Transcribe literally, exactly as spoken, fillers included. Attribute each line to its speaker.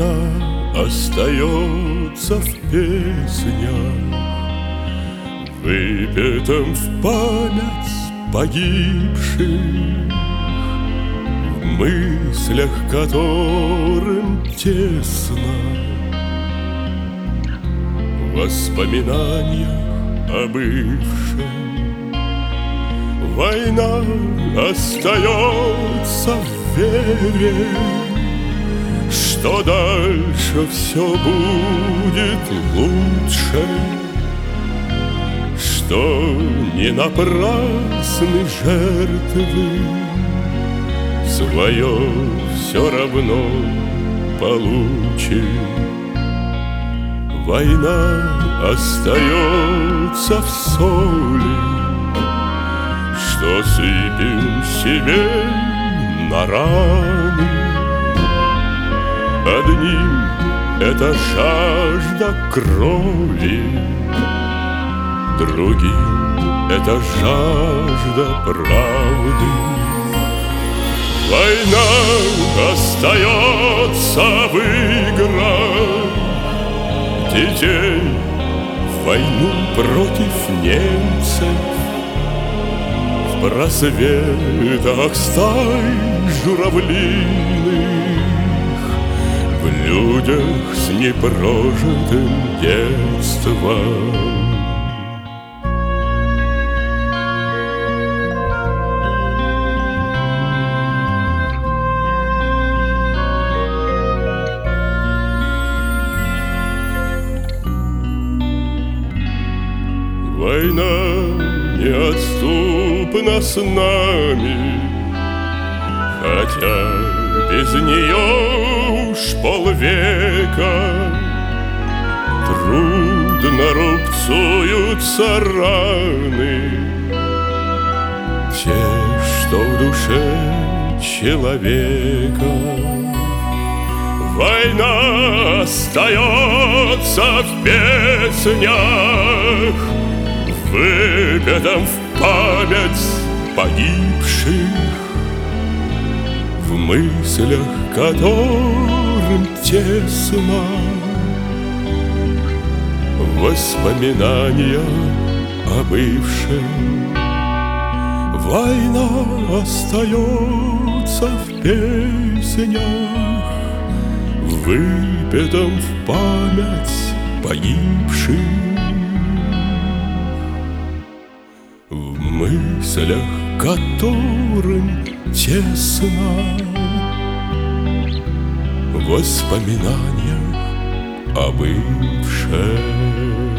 Speaker 1: Война остается в песнях, выпетом в память погибших, в мыслях которым тесно, в воспоминаниях о бывшем. Война остается в вере, что дальше все будет лучше, что не напрасны жертвы, свое все равно получим. Война остается в соли, что сыпем себе на раны. Одним это жажда крови, другим это жажда правды. Война остается в играх детей, в войну против немцев, в просветах стай журавлиных, в людях с непрожитым детством. Война неотступна с нами, хотя без нее уж полвека. Трудно рубцуются раны, те, что в душе человека. Война остается в песнях, выпетом в память погибших, в мыслях которым тесно, воспоминания о бывшем. Война остается в песнях, выпетом в память погибших, в мыслях которым тесно, воспоминаниях о бывшем.